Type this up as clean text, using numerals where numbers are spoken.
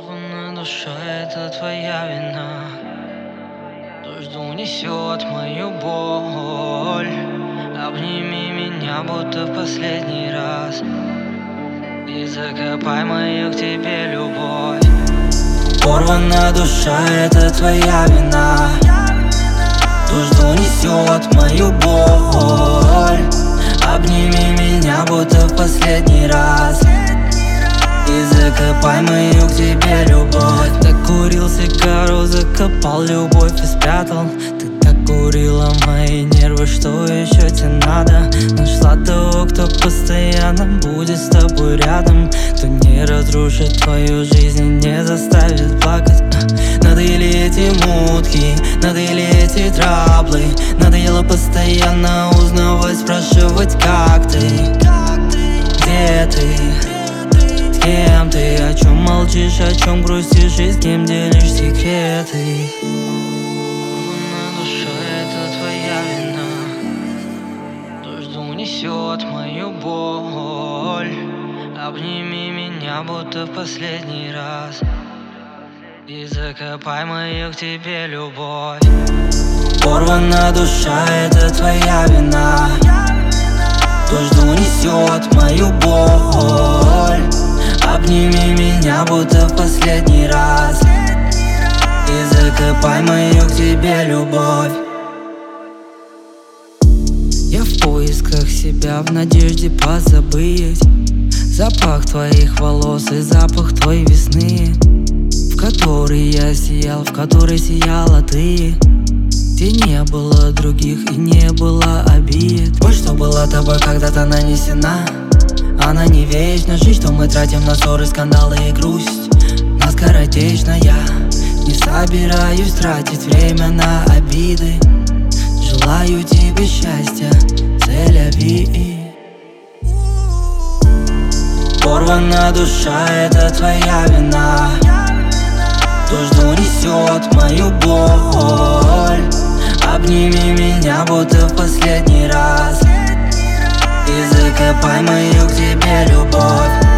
Порвана душа, это твоя вина. Дождь унесет мою боль. Обними меня, будто в последний раз, и закопай мою к тебе любовь. Порвана душа, это твоя вина. Дождь унесет мою боль. Обними меня, будто в последний раз, и закопай мою к тебе любовь. Докурил сигару, закопал любовь и спрятал. Ты так курила мои нервы, что еще тебе надо? Нашла того, кто постоянно будет с тобой рядом, кто не разрушит твою жизнь и не заставит плакать. Надоели эти мутки, надоели эти траблы. Надоело постоянно узнавать, спрашивать, как ты, где ты, с кем ты, о чем молчишь, о чем грустишь и с кем делишь секреты. Порвана душа, это твоя вина. Дождь унесет мою боль. Обними меня, будто в последний раз, и закопай мою к тебе любовь. Порвана душа, это твоя вина. Дождь унесет мою боль. Обними меня, будто в последний раз, и закопай мою к тебе любовь. Я в поисках себя, в надежде позабыть запах твоих волос и запах твоей весны, в которой я сиял, в которой сияла ты, где не было других и не было обид. Боль, что была тобой когда-то нанесена, она не вечна. Жизнь, что мы тратим на ссоры, скандалы и грусть, на скоротечно. Я не собираюсь тратить время на обиды. Желаю тебе счастья, цель-любви. Порвана душа, это твоя вина. Дождь унесет мою боль. Обними меня, будто в последний раз, и закопай мою к тебе любовь.